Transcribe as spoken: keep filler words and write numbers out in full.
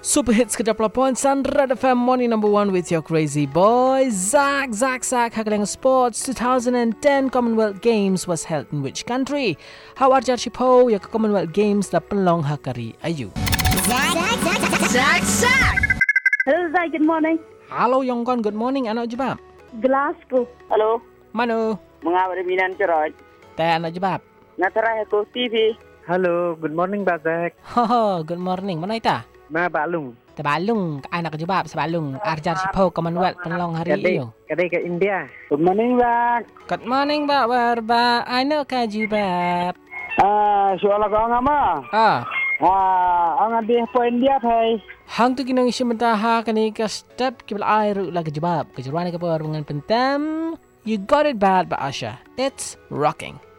Super hits ke dua puluh poin Red F M morning number one with your crazy boy Zach Zach Zach Hakalang Sports twenty ten Commonwealth Games was held in which country? Hawar Jarchipo ya Commonwealth Games la penlong hakari ayu. Zach Zach Zach Zach. Hello Zach, good morning. Halo Yongkon, good morning. Anak jebab? Glasgow. Halo, Mano? mengawal minan ceroj. Teh anak jebab? Natara ko T V. Halo, good morning Pak Zak. Ho good morning. Mana ita? Na Pak Lung. Tebalung anak jebab sebalung Arjar Chipo Commonwealth penlong hari iyo. Kadai ke India. Good morning, Bang. Good morning Pak Warba. Anak ka jebab? Ah, soal ko nga ma. Ah. Ah, ang adi po India thai. Hang tu kinang isya mentaha kani ka step kibal air la kejebab. Kejuruan ka por dengan pentam. You got it bad, Ba Asha. It's rocking.